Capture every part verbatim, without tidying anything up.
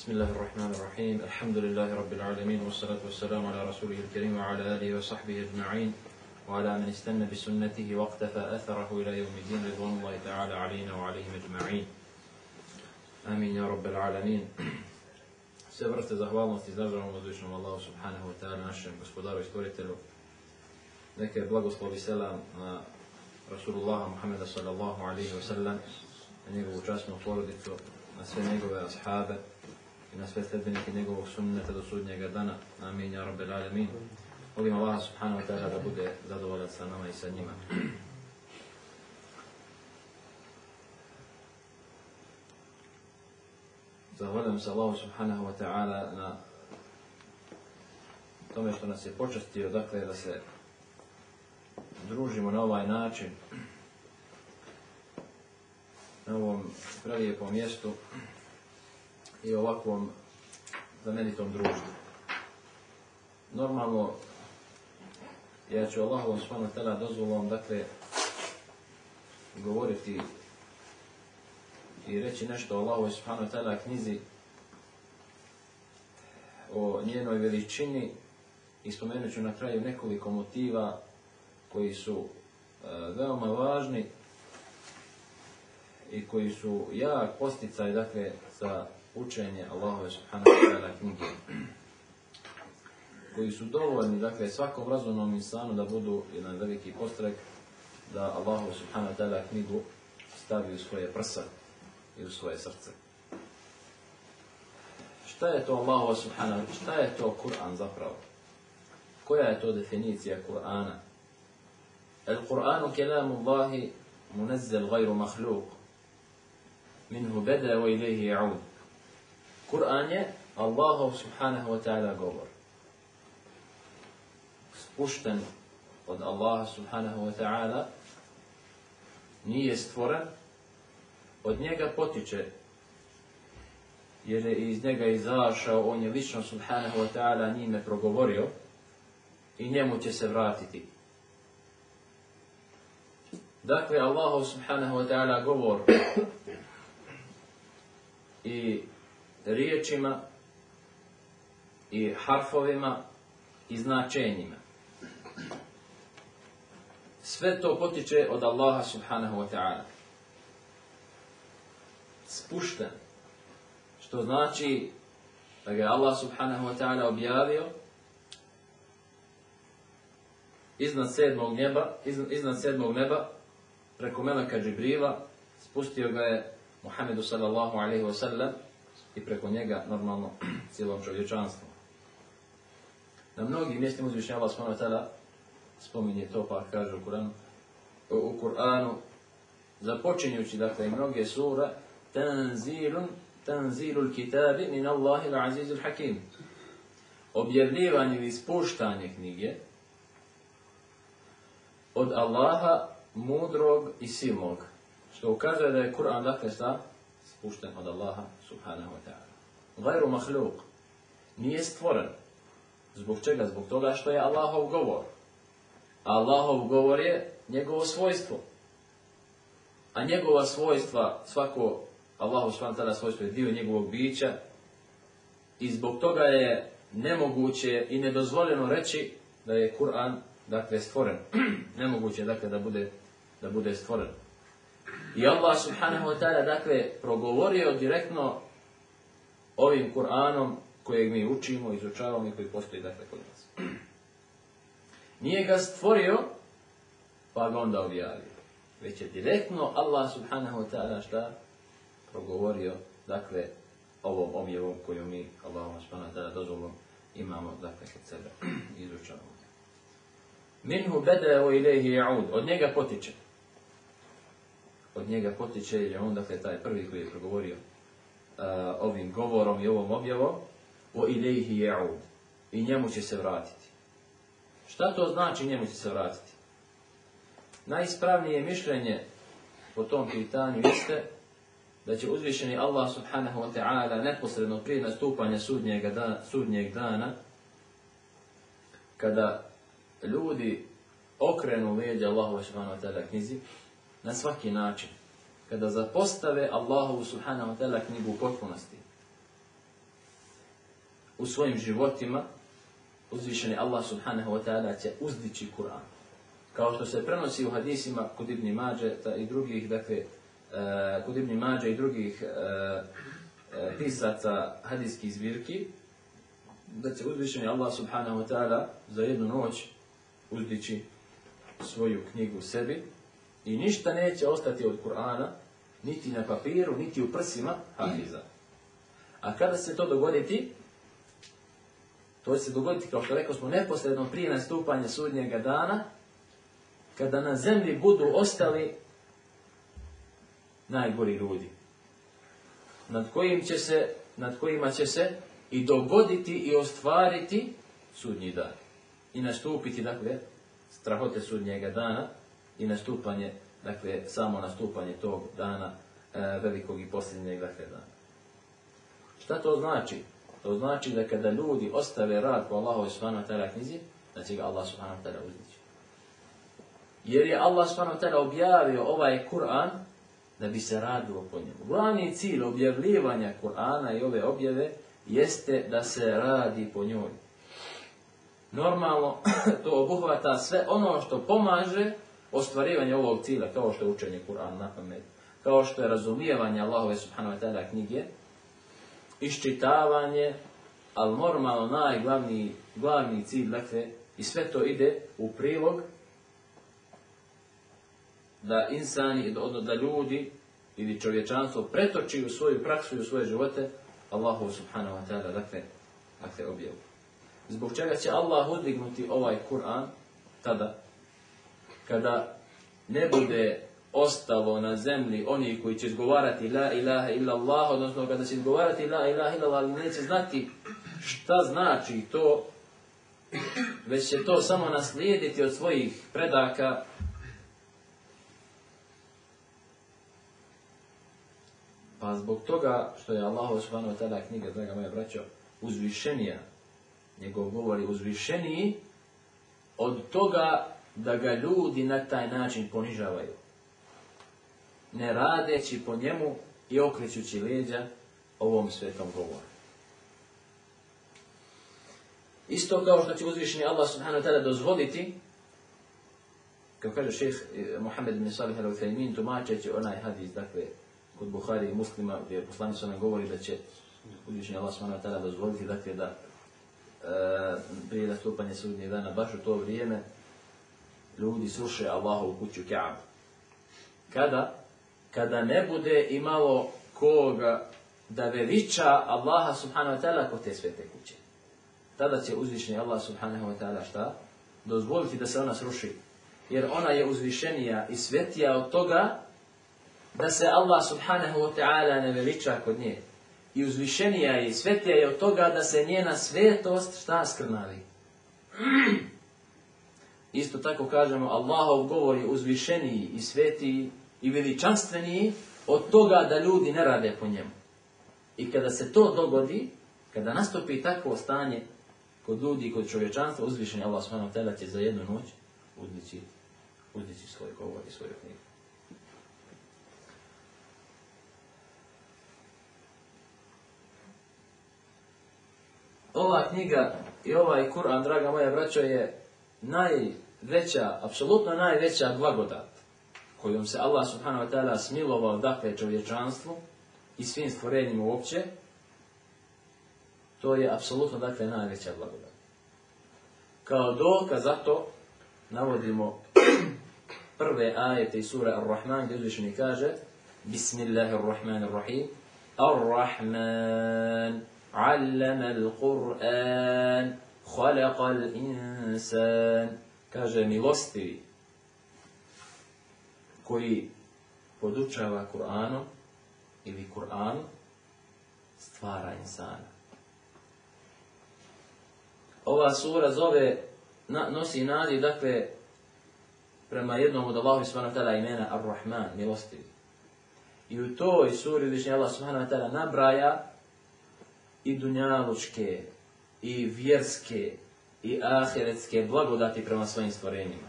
بسم الله الرحمن الرحيم الحمد لله رب العالمين والصلاة والسلام على رسوله الكريم وعلى آله وصحبه أجمعين وعلى من استنى بسنته واقتفى أثره إلى يوم الدين رضوان الله تعالى علينا وعليهم أجمعين آمين يا رب العالمين. Sve vrste zahvalnosti izražavamo uzvišenom Allahu subhanahu wa ta'ala, našem gospodaru i stvoritelju. Neke blagoslovi selam na Rasulullaha Muhammeda sallallahu alaihi wa sallam, na njegovu časnu porodicu, na sve njegove ashabe i na sve sledbenike njegovog sunneta do sudnjega dana. Amin ja rabbel alamin. Molim Allah subhanahu wa ta'ala da bude zadovoljan sa nama i sa njima. Zahvaljujem se Allahu subhanahu wa ta'ala na tome što nas je počastio, dakle, da se družimo na ovaj način, na ovom pralijepom mjestu i ovakvom znamenitom društvu. Normalno, ja ću Allahovom subhanahu wa ta'ala dozvolom, dakle, govoriti i reći nešto o Allahovoj subhanahu wa ta'ala knjizi, o njenoj veličini, i spomenut ću na kraju nekoliko motiva koji su uh, veoma važni i koji su jak posticaj, dakle, za učenje Allahove subhanahu wa ta'ala knjige, koji su dovoljni, dakle, svakom razumnom insanu da budu jedan veliki postrek da Allahu subhanahu wa ta'ala knjigu stavi u svoje prsa i u svoje srce. Šta je to Allahu subhanahu wa ta'ala? Šta je to Kur'an zapravo? Koja je to definicija Kur'ana? El-Kur'anu kelamu Allahi munazzel gajru mahluk. Minhu beda wa ilaihi ja'ud. Kur'an je Allahov subhanahu wa ta'ala govor. Spušten od Allaha subhanahu wa ta'ala, nije stvoren, od njega potiče, jer je iz njega izašao, on je lično subhanahu wa ta'ala njime progovorio i njemu će se vratiti. Dakle, Allahu subhanahu wa ta'ala govor i riječima i harfovima i značenjima, sve to potiče od Allaha subhanahu wa ta'ala. Spušten, što znači da ga Allah subhanahu wa ta'ala objavio iznad sedmog neba, iznad, iznad sedmog neba, preko meleka Džibrila, spustio ga je Muhammedu sallallahu alaihi wa sallam i preko njega normalno cijelom čovječanstvu. Na mnogim mjestima uzvišnji Allah subhanahu wa ta'ala spominje to, pa kaže u Kur'anu, u Kur'anu započinjući, dakle, i mnoge sure, tanzilun tanzilul kitabi min Allahil azizul hakim. Objavljivanje ili spuštanje knjige od Allaha mudrog i silnog, što ukazuje da je Kur'an, dakle, šta? Spušten od Allaha subhanahu wa ta'ala. Gajru mahluk, nije stvoren. Zbog čega? Zbog toga što je Allahov govor. Allahov govor je njegovo svojstvo. A njegova svojstva, svako Allahu subhanahu wa ta'ala svojstvo je dio njegovog bića i zbog toga je nemoguće i nedozvoljeno reći da je Kur'an, dakle, stvoren. Nemoguće je, dakle, da bude, da bude stvoren. I Allah subhanahu wa ta'ala, dakle, progovorio direktno ovim Kur'anom kojeg mi učimo, izučavamo i koji postoji, dakle, kod nas. Nije ga stvorio, pa ga onda objavio. Već je direktno Allah subhanahu wa ta'ala šta progovorio, dakle, ovom objavom koju mi, Allahom subhanahu wa ta'ala, dozvolom imamo, dakle, kod sebe izučavamo. Minhu beda wa ilaihi ja'ud. Od njega potiče. Od njega potiče, jer je on, dakle, taj prvi koji je progovorio uh, ovim govorom i ovom objavom, wa ilaihi ja'ud. I njemu će se vratiti. Šta to znači njemu će se vratiti? Najispravnije mišljenje po tom pitanju jeste da će uzvišeni Allah subhanahu wa ta'ala neposredno prije nastupanja sudnjeg dana, sudnjeg dana, kada ljudi okrenu leđa Allahu subhanahu wa ta'ala knjizi, na svaki način, kada zapostave Allahu subhanahu wa ta'ala knjigu u potpunosti, u svojim životima, uzvišeni Allah subhanahu wa ta'ala će uzdići Kur'an. Kao što se prenosi u hadisima kod Ibn Mađe i drugih, dakle, uh, kod Ibn Mađe i drugih uh, uh, pisaca hadijskih zbirki, da će uzvišeni Allah subhanahu wa ta'ala za jednu noć uzdići svoju knjigu sebi i ništa neće ostati od Kur'ana, niti na papiru, niti u prsima hafiza. A kada se to dogoditi, to će se dogoditi, kao što rekao smo, neposredno prije nastupanja sudnjega dana, kada na zemlji budu ostali najgori ljudi, nad kojim će se, nad kojima će se i dogoditi i ostvariti sudnji dan. I nastupiti, dakle, strahote sudnjega dana i nastupanje, dakle, samo nastupanje tog dana, e, velikog i posljednjeg, dakle, dana. Šta to znači? To znači da kada ljudi ostave rad po Allahovi subhanahu wa ta'ala knjizi, da će ga Allah subhanahu wa ta'ala uzdići. Jer je Allah subhanahu wa ta'ala objavio ovaj Kur'an da bi se radilo po njemu. Glavni cilj objavljivanja Kur'ana i ove objave jeste da se radi po njoj. Normalno, to obuhvata sve ono što pomaže ostvarivanje ovog cilja, kao što je učenje Kur'ana na pamet, kao što je razumijevanje Allahove subhanahu wa ta'ala knjige, iščitavanje, ali normalno najglavniji glavni cilj, dakle, i sve to ide u prilog da insani, da ljudi ili čovječanstvo pretoči u svoju praksu i u svoje živote Allahu subhanahu wa ta'ala, dakle, dakle objavu. Zbog čega će Allah uzdignuti ovaj Kur'an tada, kada ne bude ostalo na zemlji oni koji će izgovarati la ilaha illa Allah, odnosno kada će izgovarati la ilaha illa Allah, ali neće znati šta znači to, već će to samo naslijediti od svojih predaka. Pa zbog toga što je Allah subhanahu wa ta'ala knjiga, draga moja braćo, uzvišenija, njegov govor je uzvišeniji od toga da ga ljudi na taj način ponižavaju, ne radeći po njemu i okrećući leđa ovom svetom govoru. Isto kao što će uzvišeni Allah subhanahu wa ta'ala dozvoliti, kao kaže šejh Muhammed bin Salih al-Uthaymin, tumačeći onaj hadis, dakle, kod Buhari i Muslima, gdje poslanik nam govori da će uzvišeni Allah subhanahu wa ta'ala dozvoliti, dakle, da e, prije nastupanja sudnjeg dana, baš u to vrijeme, ljudi sruše Allahovu kuću Ka'bu. Kada? Kada ne bude imalo koga da veliča Allaha subhanahu wa ta'ala kod te svete kuće. Tada će uzvišeni Allah subhanahu wa ta'ala šta? Dozvoliti da se ona sruši. Jer ona je uzvišenija i svetija od toga da se Allah subhanahu wa ta'ala ne veliča kod nje. I uzvišenija je i svetija je od toga da se njena svetost šta skrnavi. Isto tako kažemo, Allahov govor je uzvišeniji i svetiji i veličanstveniji od toga da ljudi ne rade po njemu. I kada se to dogodi, kada nastupi takvo stanje kod ljudi i kod čovječanstva, uzvišeni Allah subhanahu wa ta'ala će za jednu noć uzdići, uzdići svoj govor i svoju knjigu. Ova knjiga i ovaj Kur'an, draga moja braćo, je najveća, apsolutno najveća blagodat kojom se Allah subhanahu wa ta'ala smilovao, dakle, čovječanstvu i svim stvorenjima uopće. To je apsolutno, dakle, najveća blagodat. Kao dokaz za to navodimo prve ajete iz sure Ar-Rahman, gdje uzvišeni kaže Bismillahirrahmanirrahim Ar-Rahman Allama al-Qur'an Khalaqa al-insan. Kaže milostivi koji podučava Kur'anom ili Kur'an stvara insana. Ova sura zove, na, nosi naziv, dakle, prema jednom od Allahu subhanahu wa ta'ala imena Ar-Rahman, milostivi. I u toj suri uzvišeni Allah subhanahu wa ta'ala nabraja i dunjalučke, i vjerske, i ahiretske blagodati prema svojim stvorenjima.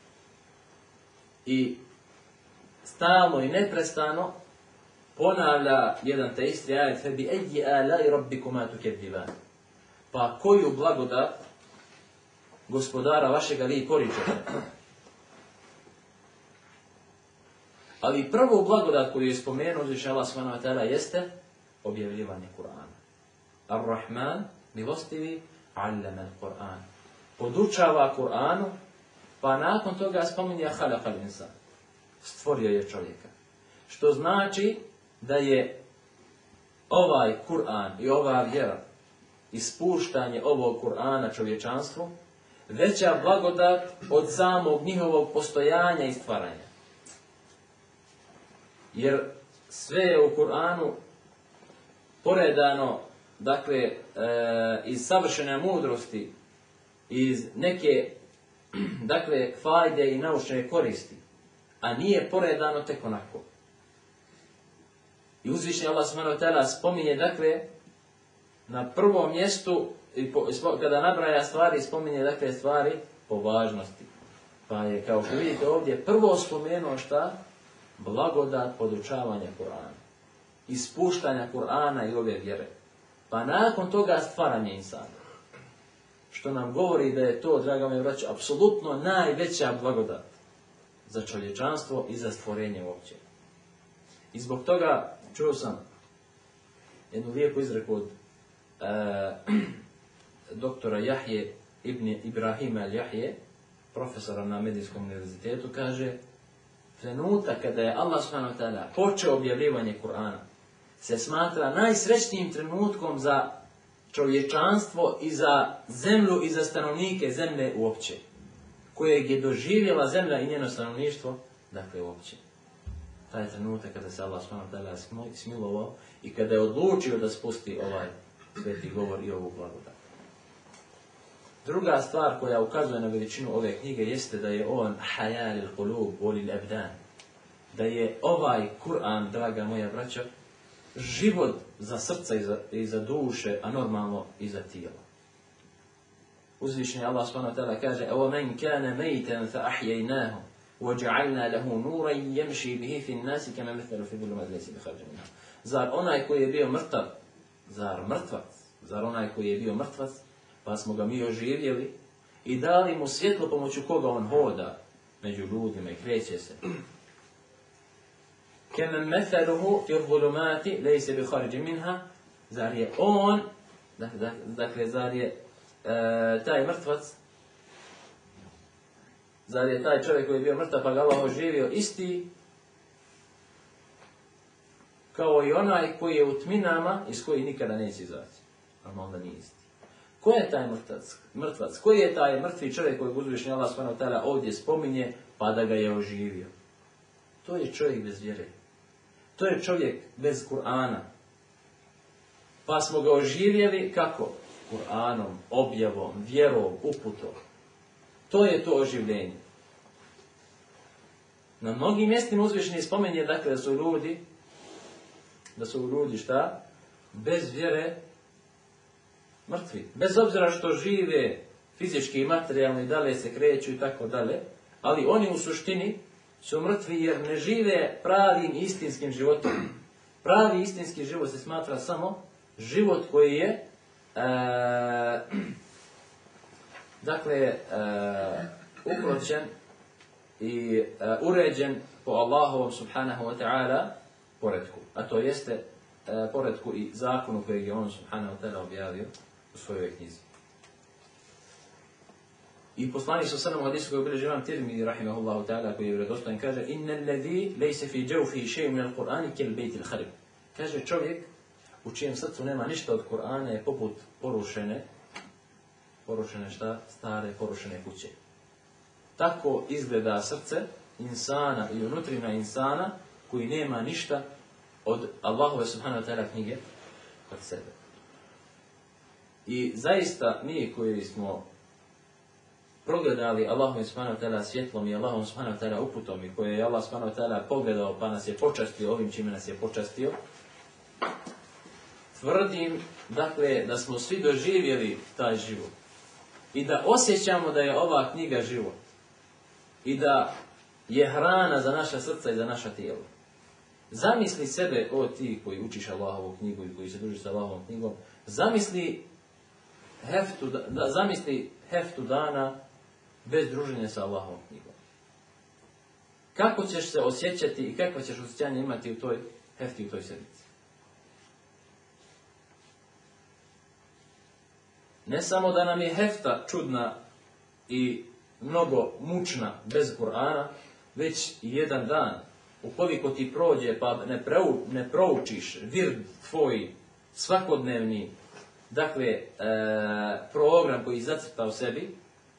I stalno i neprestano ponavlja jedan te isti ajet, فَبِأَيِّ آلَاءِ رَبِّكُمَا تُكَذِّبَانِ. Pa koju blagodat gospodara vašega vi poričete? Ali prvu blagodat koju je spomenuo uzvišeni Allah subhanahu wa ta'ala jeste objavljivanje Kur'ana. Ar-Rahman, milostivi, allama al-Qur'an. Podučava Kur'anu, pa nakon toga spominje halaqal insan. Stvorio je čovjeka. Što znači da je ovaj Kur'an i ova vjera, ispuštanje ovog Kur'ana čovječanstvu, veća blagodat od samog njihovog postojanja i stvaranja. Jer sve je u Kur'anu poredano, dakle, e, iz savršene mudrosti, iz neke, dakle, fajde i naučne koristi, a nije poredano tek onako. I uzvišeni Allah subhanahu wa ta'ala spominje, dakle, na prvom mjestu, i po, kada nabraja stvari, spominje, dakle, stvari po važnosti. Pa je, kao što vidite ovdje, prvo spomenuo šta? Blagodat podučavanja Kur'ana. Ispuštanja Kur'ana i ove vjere. Pa nakon toga stvaranje insana. Što nam govori da je to, draga moja braćo, apsolutno najveća blagodat za čovječanstvo i za stvorenje uopće. I zbog toga čuo sam jednu lijepu izreku od e, doktora Jahje ibn Ibrahima al-Jahje, profesora na Medijskom univerzitetu, kaže: trenutak kada je Allah subhanahu wa ta'ala počeo objavljivanje Kur'ana se smatra najsrećnijim trenutkom za čovječanstvo i za zemlju i za stanovnike zemlje uopće, kojeg je doživjela zemlja i njeno stanovništvo, dakle uopće. Taj trenutak kada se Allah subhanahu wa ta'ala smilovao i kada je odlučio da spusti ovaj sveti govor i ovu blagodat. Druga stvar koja ukazuje na veličinu ove knjige jeste da je on hayal al-qulub wal abdan. Da je ovaj Kur'an, draga moja braćo, život za srca i za, i za duše, a normalno i za tijelo. Uzvišeni Allah subhanahu wa ta'ala kaže: "Aw man kana maytan fa ahyaynahu wa ja'alna lahu nuran yamshi bihi fi an-nas kama mathalu fi dhulumati laysa bi kharij minha." Zar onaj koji je bio mrtav, zar mrtvac, zar onaj koji je bio mrtvac, pa smo ga mi oživjeli i dali mu svjetlo pomoću koga on hoda među ljudima i kreće se. Kama mathaluhu fi dhulumati laysa bi kharij minha. Zar je on, dakle, zar je e, taj mrtvac, zar je taj čovjek koji je bio mrtav pa ga Allah oživio isti kao i onaj koji je u tminama iz koji nikada neće izaći? Normalno da nije isti. Ko je taj mrtvac? mrtvac? Koji je taj mrtvi čovjek koji uzvišeni Allah subhanahu wa ta'ala ovdje spominje pa da ga je oživio? To je čovjek bez vjere. To je čovjek bez Kur'ana. Pa smo ga oživjeli kako? Kur'anom, objavom, vjerom, uputom. To je to oživljenje. Na mnogim mjestima uzvišeni spominje, dakle, da su ljudi, da su ljudi šta? Bez vjere mrtvi. Bez obzira što žive fizički i materijalno i dalje se kreću i tako dalje, ali oni u suštini su mrtvi jer ne žive pravim istinskim životom. Pravi istinski život se smatra samo život koji je e, dakle e, ukročen i e, uređen po Allahovom subhanahu wa ta'ala poretku. A to jeste e, poretku i zakonu kojeg je on subhanahu wa ta'ala objavio u svojoj knjizi. I poslanik sa sallam u hadisu koji obilježi imam Tirmidhi rahimahullahu ta'ala, koji je vjerodostojan, kaže: "Inna alladhi laysa fi jawfihi shay'un min al-Qur'ani kal bayt al-kharib." Kaže, čovjek u čijem srcu nema ništa od Kur'ana je poput porušene, porušene šta? Stare porušene kuće. Tako izgleda srce insana i unutrina insana koji nema ništa od Allahove subhanahu wa ta'ala knjige kod sebe. I zaista mi koji smo progledali Allahom subhanahu wa ta'ala svjetlom i Allahom subhanahu wa ta'ala uputom i koje je Allah subhanahu wa ta'ala pogledao pa nas je počastio ovim čime nas je počastio, tvrdim, dakle, da smo svi doživjeli taj život i da osjećamo da je ova knjiga život i da je hrana za naša srca i za naša tijela. Zamisli sebe, o ti koji učiš Allahovu knjigu i koji se družiš sa Allahovom knjigom, zamisli heftu, da, zamisli heftu dana bez druženja sa Allahovom knjigom. Kako ćeš se osjećati i kakva ćeš osjećanje imati u toj hefti, u toj sedmici? Ne samo da nam je hefta čudna i mnogo mučna bez Kur'ana, već i jedan dan, ukoliko ti prođe pa ne, preu, ne proučiš vird tvoj svakodnevni, dakle, e, program koji zacrta u sebi,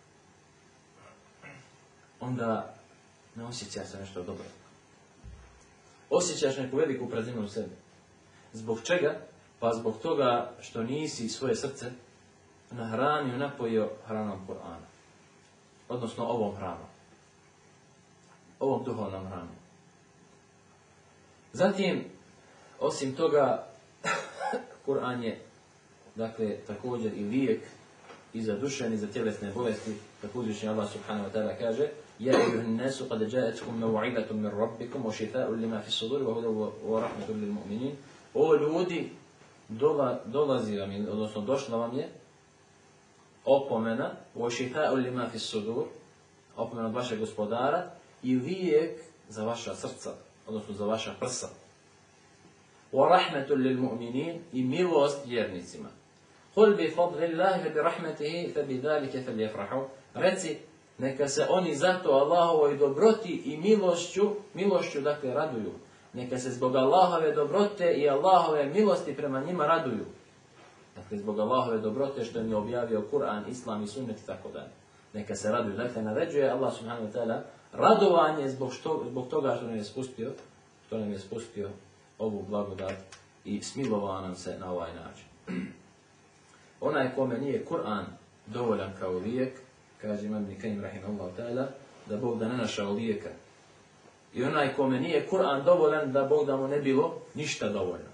onda ne osjeća se nešto dobro. Osjećaš neku veliku prazninu u sebi. Zbog čega? Pa zbog toga što nisi svoje srce nahranio, napojio hranom Kur'ana. Odnosno ovom hranom. Ovom duhovnom hranom. Zatim, osim toga, Kur'an je, dakle, također i lijek i za duševne i za tjelesne bolesti. Također Allah subhanahu wa ta'ala kaže: Ja ejuhan nasu qad ja'atkum maw'idatun min rabbikum wa shifa'un lima fi s-sudur wa hudan wa rahmatun lil mu'minin. O ljudi, dola, dolazi vam je, odnosno došla vam je opomena wa shifa'un lima fi s-sudur, opomena od vašeg gospodara i lijek za vaša srca, odnosno za vaša prsa. Wa rahmatun lil mu'minin, i milost vjernicima. Qul bi fadlillahi bi rahmatihi fa bi zalika falyafrahu. Reci, neka se oni zato Allahovoj dobroti i milošću, milošću dakle raduju. Neka se zbog Allahove dobrote i Allahove milosti prema njima raduju. Dakle, zbog Allahove dobrote što im je objavio Kur'an, Islam i Sunnet i tako dalje. Neka se raduju. Dakle, naređuje Allah subhanahu wa ta'ala radovanje zbog, što, zbog toga što nam je spustio, što nam je spustio ovu blagodat i smilovao nam se na ovaj način. Onaj kome nije Kur'an dovoljan kao lijek, kaže Imam Ibn Kajim rahimahullahu ta'ala, da Bog da ne našao lijeka. I onaj kome nije Kur'an dovoljan, da Bog da mu ne bilo ništa dovoljno.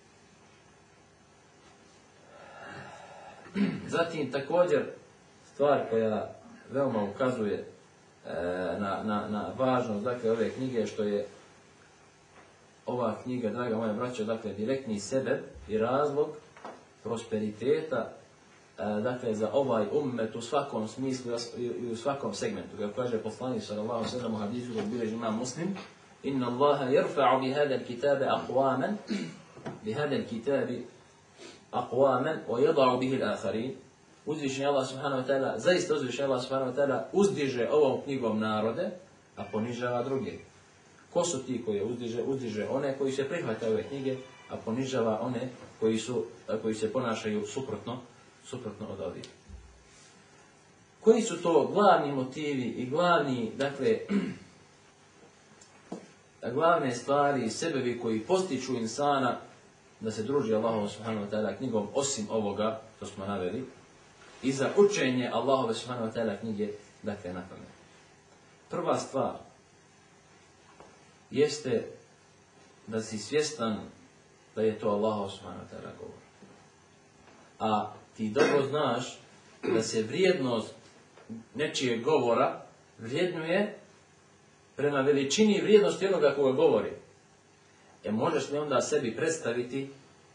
Zatim također stvar koja veoma ukazuje e, na, na, na važnost dakle, ove knjige, što je ova knjiga, draga moja braćo, dakle direktni sebeb i razlog prosperiteta, e, dakle za ovaj ummet u svakom smislu i u svakom segmentu. Kako kaže poslanik sallallahu alejhi ve sellem u hadisu kojeg bilježi Imam Muslim: Inna Allaha yarfa'u bi hada al-kitabi aqwaman bi hada al-kitabi aqwaman wa yad'u bihi al-akharin. Uzvišeni Allah subhanahu wa ta'ala, zaista uzvišeni Allah subhanahu wa ta'ala uzdiže ovom knjigom narode, a ponižava druge. Ko su ti koji uzdiže? Uzdiže one koji se prihvataju ove knjige, a ponižava one koji, su, koji se ponašaju suprotno, suprotno od ovih. Koji su to glavni motivi i glavni, dakle, glavne stvari i sebevi koji postiču insana da se druži Allahom subhanahu wa ta'ala knjigom, osim ovoga što smo naveli, i za učenje Allahove subhanahu wa ta'ala knjige, dakle, na pamet. Prva stvar jeste da si svjestan da je to Allahov subhanahu wa ta'ala govor. A ti dobro znaš da se vrijednost nečijeg govora vrijednuje prema veličini vrijednosti onoga koga govori. E možeš li onda sebi predstaviti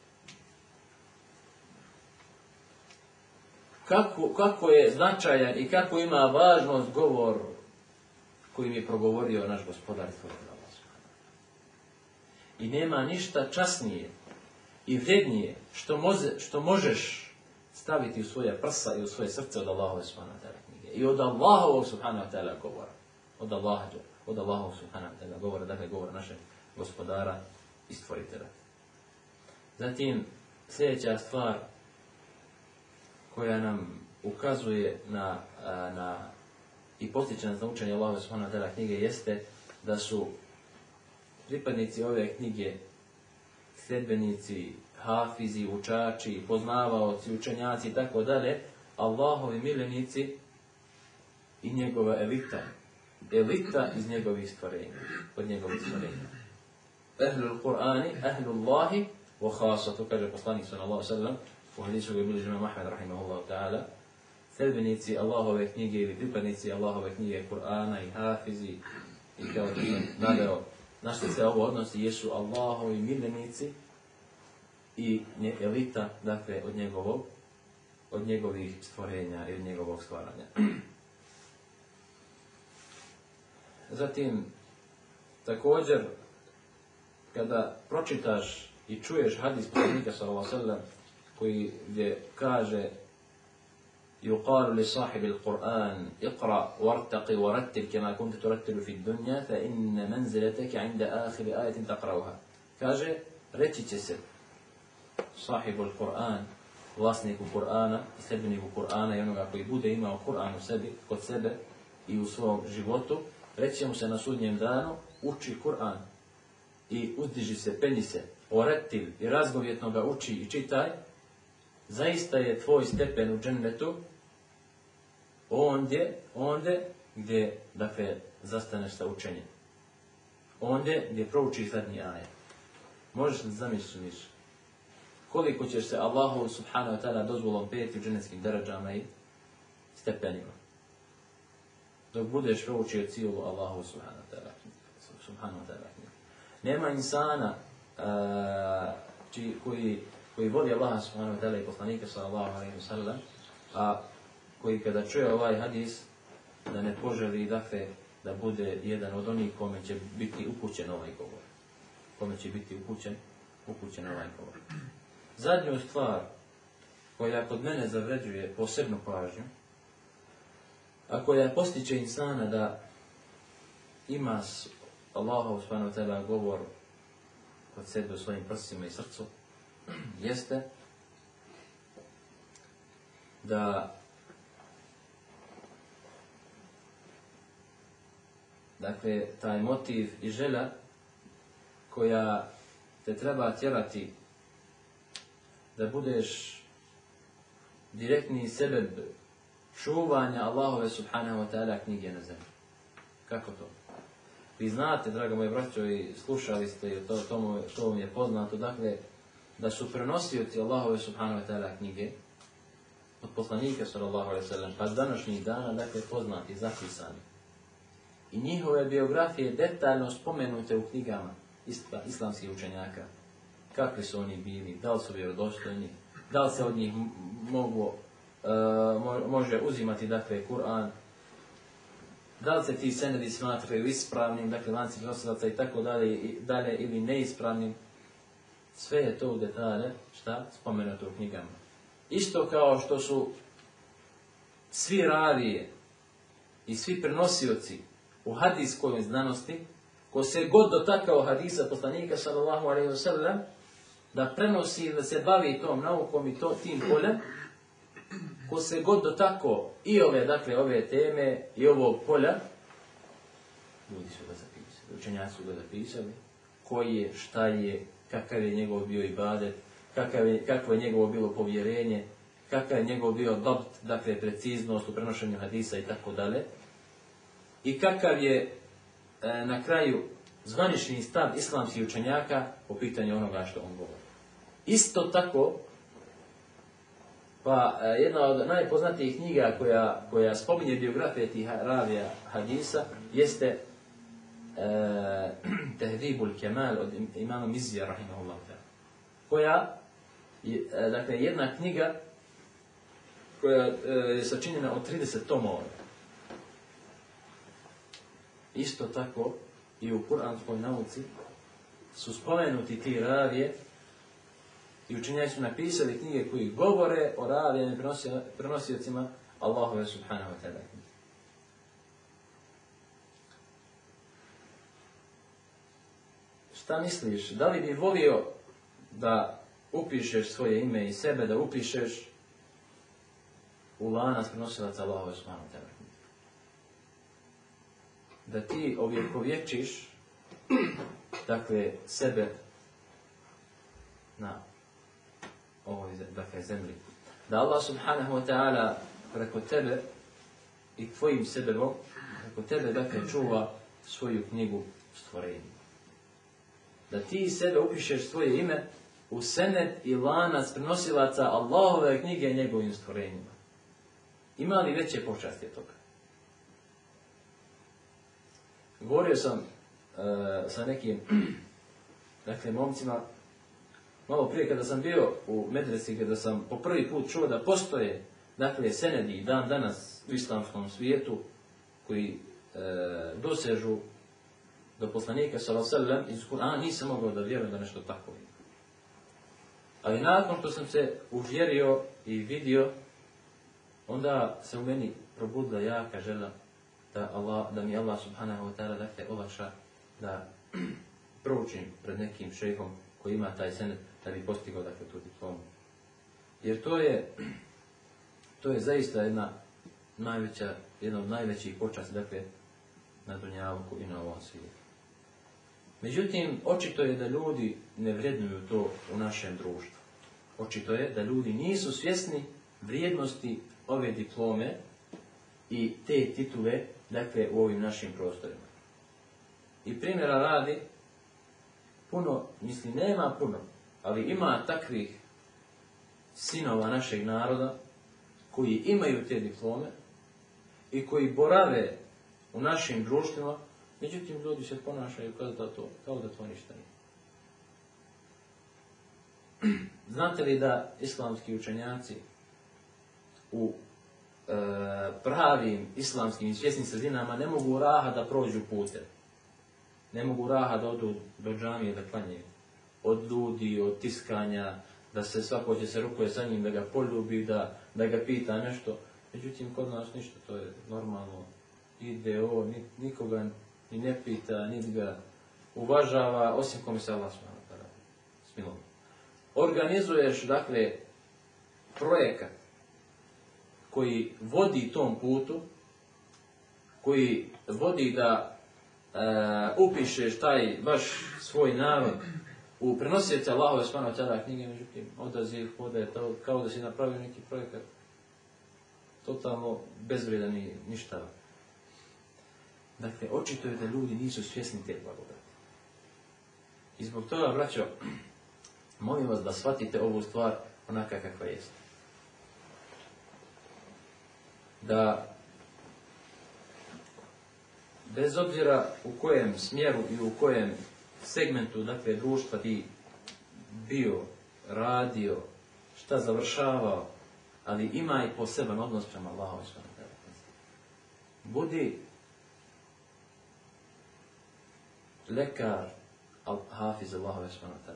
kako, kako je značajan i kako ima važnost govor kojim je progovorio naš gospodar i stvoritelj Allah subhanahu. I nema ništa časnije i vrijednije što, moze, što možeš staviti u svoje prsa i u svoje srce od Allahove subhanahu wa ta'ala knjige. I od Allahovog subhanahu wa ta'ala govora. Od Allaha, od Allahovog subhanahu wa ta'ala govora, dakle govora našeg gospodara i stvoritelja. Zatim, sljedeća stvar koja nam ukazuje na, na i postiče nas na učenje Allahove subhanahu wa ta'ala knjige jeste da su pripadnici ove knjige sljedbenici, hafizi, učači, poznavaoci, učenjaci i tako dalje, Allahovi miljenici i njegova elita. Elita iz njegovih stvorenja, od njegovih stvorenja. Ahlul Kur'ani, ahlullahi, wa khasatu, kaže poslanik sallallahu alejhi ve sellem u hadisu koji bilježi Imam Ahmed rahimahullahu ta'ala, sljedbenici Allahove knjige ili pripadnici Allahove knjige Kur'ana i hafizi i kao ti naveo na što se ovo odnosi, jesu Allahovi miljenici i elita, dakle, od njegovog, od njegovih stvorenja i od njegovog stvaranja. Zatim, također, kada pročitaš i čuješ hadis poslanika sallallahu alejhi ve sellem koji gdje kaže يقال لصاحب القرآن اقرأ وارتقي ورتل كما كنت ترتل في الدنيا فإن منزلتك عند آخر آية تقرأها. Kaže, reći će se sahibul Kur'an, vlasniku Kur'ana i sledbeniku Kur'ana i onoga koji bude imao Kur'an u sebi, kod sebe i u svom životu, reći će mu se na sudnjem danu, uči Kur'an i uzdiži se, penji se, oretil i razgovjetno ga uči i čitaj, zaista je tvoj stepen u džennetu ondje, ondje gdje, dakle, zastaneš sa učenjem. Ondje gdje proučiš zadnji ajet. Možeš li zamisliti koliko ćeš se Allahu subhanahu wa ta'ala dozvolom peti u džennetskim deređama i stepenima. Dok budeš proučio cijelu Allahu subhanahu wa ta'ala. Subhanahu wa ta'ala. Nema insana uh, či, koji, koji voli Allaha subhanahu wa ta'ala i poslanika sallallahu alaihi wa sallam, a koji kada čuje ovaj hadis da ne poželi, dakle, da bude jedan od onih kome će biti upućen ovaj govor. Kome će biti upućen, upućen ovaj govor. Zadnju stvar koja kod mene zavređuje posebnu pažnju, a koja postiče insana da ima Allahu subhanahu wa ta'ala govor kod sebe u svojim prsima i srcu, jeste da dakle, taj motiv i želja koja te treba tjerati da budeš direktni sebeb čuvanja Allahove subhanahu wa ta'ala knjige na zemlji. Kako to? Vi znate, draga moje braćo, i slušali ste i to, to, to vam je poznato, dakle, da su prenosioci Allahove subhanahu wa ta'ala knjige od poslanika sallallahu alejhi ve sellem pa s današnjih dana, dakle, poznati, zapisani. I njihove biografije detaljno spomenute u knjigama islamskih učenjaka. Kakvi su oni bili, da li su vjerodostojni, da li se od njih mogu, uh, može uzimati, dakle, Kur'an, da li se ti senedi smatraju ispravnim, dakle, lanci prenosilaca i tako dalje, i dalje ili neispravnim. Sve je to u detalje, šta, spomenuto u knjigama. Isto kao što su svi ravije i svi prenosioci u hadijskoj znanosti, ko se god dotakao hadisa poslanika sallallahu alejhi ve sellem, da prenosi, da se bavi tom naukom i to, tim polem, ko se god dotakao i ove, dakle, ove teme i ovog polja, ljudi su ga zapisali, učenjaci su ga zapisali, koji je, šta je, kakav je njegov bio ibadet, kakav je, kakvo je njegovo bilo povjerenje, kakav je njegov bio dobt, dakle, preciznost u prenošenju hadisa i tako dalje. I kakav je e, na kraju zvanični stav islamskih učenjaka po pitanju onoga što on govori. Isto tako, pa e, jedna od najpoznatijih knjiga koja, koja spominje biografije tih ravija hadisa jeste e, Tehdibul Kemal od imama Mizija rahimahullah, koja je, e, dakle, jedna knjiga koja e, je sačinjena od trideset tomova. Isto tako i u kuranskoj nauci su spomenuti ti ravije i učenjaci su napisali knjige koji govore o ravijenim prenosiocima Allahove subhanahu wa ta'ala. Šta misliš? Da li bi volio da upišeš svoje ime i sebe, da upišeš u lanac prenosilaca Allahove subhanahu wa ta'ala? Da ti ovjekovječiš, dakle, sebe na ovoj, dakle, zemlji. Da Allah subhanahu wa ta'ala preko tebe i tvojim sebebom, preko tebe, dakle, čuva svoju knjigu stvorenja. Da ti sebe upišeš svoje ime u senet i lanac prenosilaca Allahove knjige njegovim stvorenjima. Ima li veće počasti toga? Govorio sam uh, sa nekim, dakle, momcima malo prije kada sam bio u medresi, kada sam po prvi put čuo da postoje, dakle, senedi dan danas u islamskom svijetu koji e, dosežu do poslanika sallallahu alejhi ve sellem iz Kur'ana, nisam mogao da vjerujem da nešto tako je. Ali nakon što sam se uvjerio i vidio, onda se u meni probudila jaka želja da, Allah, da mi Allah subhanahu wa ta'ala dakle olakša da proučim pred nekim šejhom koji ima taj senet da bi postigao dakle tu diplomu. Jer to je to je zaista jedna najveća, jedna od najvećih počasti dakle na dunjaluku i na ovom svijetu. Međutim, očito je da ljudi ne vrednuju to u našem društvu. Očito je da ljudi nisu svjesni vrijednosti ove diplome i te titule, dakle, u ovim našim prostorima. I primjera radi, puno, mislim, nema puno, ali ima takvih sinova našeg naroda koji imaju te diplome i koji borave u našim društvima, međutim, ljudi se ponašaju kao da to, kao da to ništa nije. Znate li da islamski učenjaci u e, pravim islamskim i svjesnim sredinama ne mogu raha da prođu putem? Ne mogu raha da odu do džamije da klanjaju. Od ljudi, od tiskanja, da se svako će se rukuje sa njim, da ga poljubi, da, da ga pita nešto. Međutim, kod nas ništa, to je normalno. Ide ovo, nikoga ni ne pita, niti ga uvažava, osim kome se Allah smilom. Organizuješ, dakle, projekat koji vodi tom putu, koji vodi da e, upišeš taj baš svoj narod u prenosioce Allahove subhanahu wa ta'ala knjige, međutim, odaziv ode kao da si napravio neki projekat totalno bezvrijedan i ništa. Dakle, očito je da ljudi nisu svjesni te blagodati. I zbog toga, braćo, molim vas da shvatite ovu stvar onaka kakva jeste. Da bez obzira u kojem smjeru i u kojem segmentu, dakle, društva ti bio, radio, šta završavao, ali ima i poseban odnos prema Allahu subhanahu wa ta'ala. Budi lekar al-hafiz Allahove subhanahu wa ta'ala.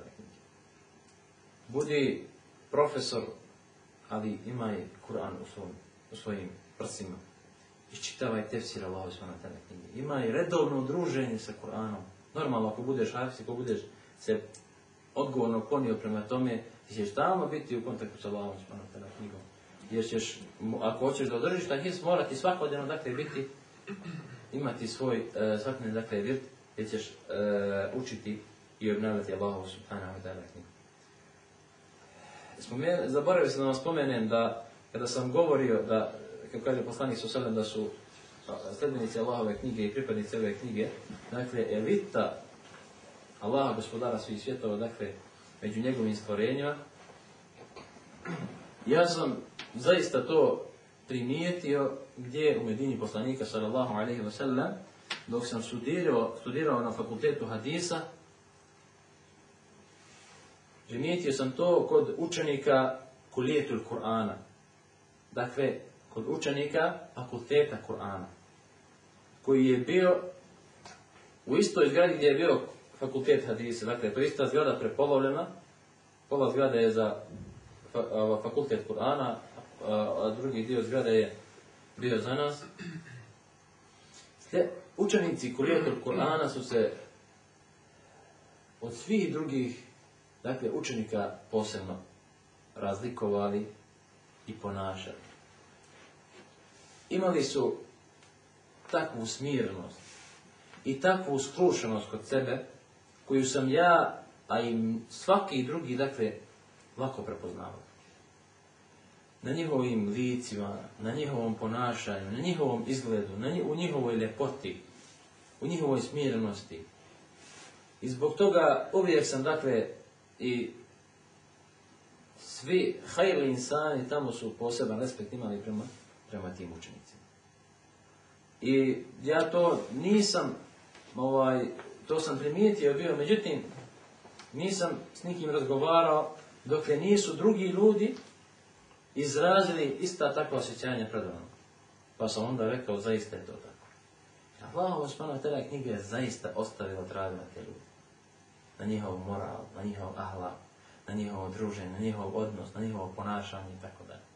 Budi profesor, ali imaj Kur'an u, svoj, u svojim prsima. Iščitavaj tefsir Allahove subhanahu wa ta'ala knjige. Imaj redovno druženje sa Kur'anom. Normalno, ako budeš hafiz, ako budeš se odgovorno ponio prema tome, ti ćeš stalno biti u kontaktu sa Allahom subhanahu wa ta'ala knjigom. Jer ćeš, ako hoćeš da održiš taj his, morati svakodnevno, dakle, biti, imati svoj uh, svakodnevni, dakle, virt, gdje ćeš uh, učiti i obnavljati Allahu subhanahu wa ta'ala knjigu. Spomen, zaboravio sam da vam spomenem da, kada sam govorio da, kako kaže poslanik sallallahu alejhi ve sellem, da su sljedbenici Allahove knjige i pripadnici ove knjige, dakle, elita Allaha, gospodara svih svjetova, dakle, među njegovim stvorenjima, ja sam zaista to primijetio gdje u Medini poslanika sallallahu alejhi ve sellem, dok sam studirao, studirao na fakultetu hadisa, primijetio sam to kod učenika kulijetul Kur'ana. Dakle, kod učenika fakulteta Kur'ana, koji je bio u istoj zgradi gdje je bio fakultet hadisa. Dakle, to je ista zgrada prepolovljena, pola zgrade je za fakultet Kur'ana, a drugi dio zgrade je bio za nas. Učenici kulijetul Kur'ana su se od svih drugih, dakle, učenika posebno razlikovali i ponašali. Imali su takvu smirenost i takvu skrušenost kod sebe, koju sam ja, a i svaki drugi, dakle, lako prepoznavao. Na njihovim licima, na njihovom ponašanju, na njihovom izgledu, na nji, u njihovoj ljepoti, u njihovoj smirenosti. I zbog toga uvijek sam, dakle, i svi hajli insani tamo su poseban respekt imali prema, prema tim učenicima. I ja to nisam, ovaj, to sam primijetio bio, međutim, nisam s nikim razgovarao dok nisu drugi ljudi izrazili ista takva osjećanja predano. Pa sam onda rekao, zaista je to tako. Allah subhanahu wa ta'ala knjiga je zaista ostavila traga na te ljudi. Na njihov moral, na njihov ahlak, na njihovo druženje, na njihov odnos, na njihovo ponašanje i tako dalje.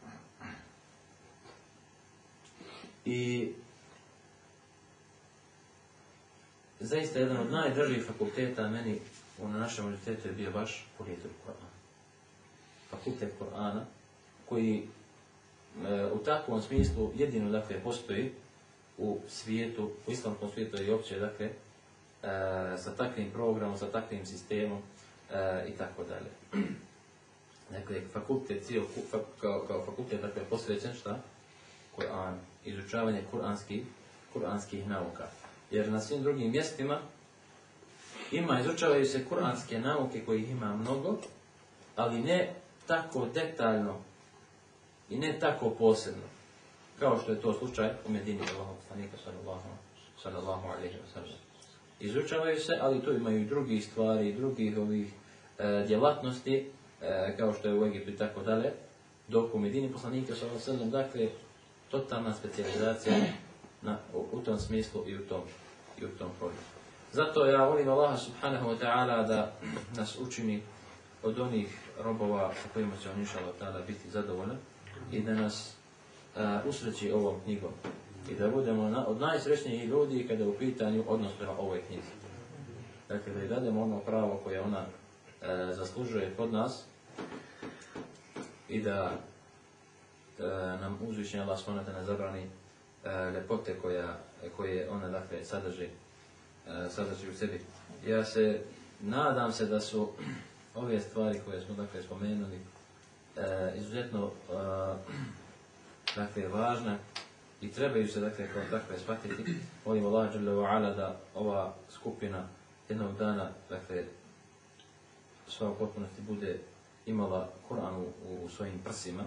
I zaista jedan od najdražih fakulteta meni u našem univerzitetu je bio baš fakultet Kur'ana. Fakultet Kur'ana koji e, u takvom smislu jedino dakle postoji u svijetu, u islamskom svijetu i opće dakle e, sa takvim programom, sa takvim sistemom e, i tako dalje. Dakle, fakultet cijel, kao, kao fakultet dakle posvećen šta? Kur'an, izučavanje kuranskih, kuranskih nauka. Jer na svim drugim mjestima ima, izučavaju se kuranske nauke kojih ima mnogo, ali ne tako detaljno i ne tako posebno, kao što je to slučaj u Medini Allahog poslanika sallallahu alejhi ve sellem. Izučavaju se, ali tu imaju i drugih stvari, i drugih ovih e, djelatnosti, e, kao što je u Egiptu i tako dalje, dok u Medini poslanika sallallahu alejhi ve sellem, dakle, totalna specijalizacija na, u, u tom smislu i u tom, i u tom polju. Zato ja volim Allaha subhanahu wa ta'ala da nas učini od onih robova sa kojima će on inša Allah ta'ala biti zadovoljan i da nas uh, usreći ovom knjigom i da budemo na, od najsrećnijih ljudi kada je u pitanju odnos prema ovoj knjizi. Dakle, da je dademo ono pravo koje ona uh, zaslužuje kod nas i da uh, nam uzvišenje Allah subhanahu wa ta'ala zabrani uh, ljepote koja, koje ona dakle sadrži, uh, sadrži u sebi. Ja se nadam se da su ove stvari koje smo dakle spomenuli e, izuzetno e, dakle važne i trebaju se dakle kao takve shvatiti. Molim Allah dželle ve ala da ova skupina jednog dana dakle sva u potpunosti bude imala Kur'an u, u svojim prsima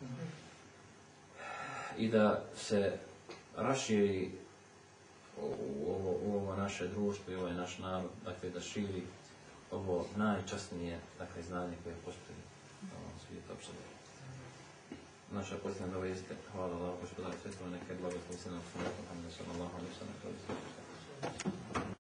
i da se raširi u ovo, u ovo naše društvo i ovaj naš narod, dakle da širi ovo najčasnije dakle, znanje koje postoji na ovom svijetu, apsolutno. Naša posljedna dova jeste hvala Allahu, gospodaru svjetova, neka je blagoslovi se na Muhammedu sallallahu alejhi ve sellem.